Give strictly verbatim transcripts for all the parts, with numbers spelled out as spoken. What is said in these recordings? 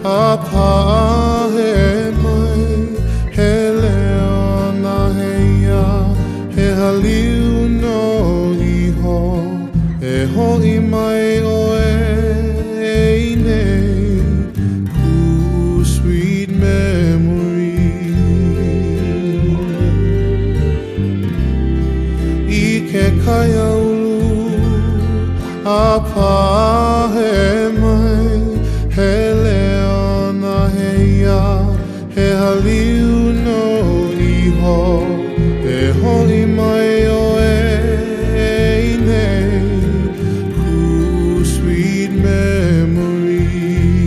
apa he mai he leo na he ia he haliu no iho e ho i mai o e nei ku sweet memory I ke kaya ulu apa he mai he leo na he ia he haliu no iho e ho i mai o e nei ku sweet memory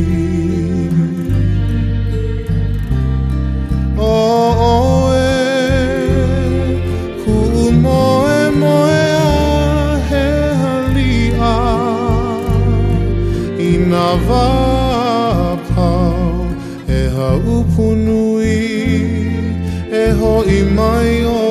oh oh e ku moe moe a he halia I na wapau e haupunui e ho I mai o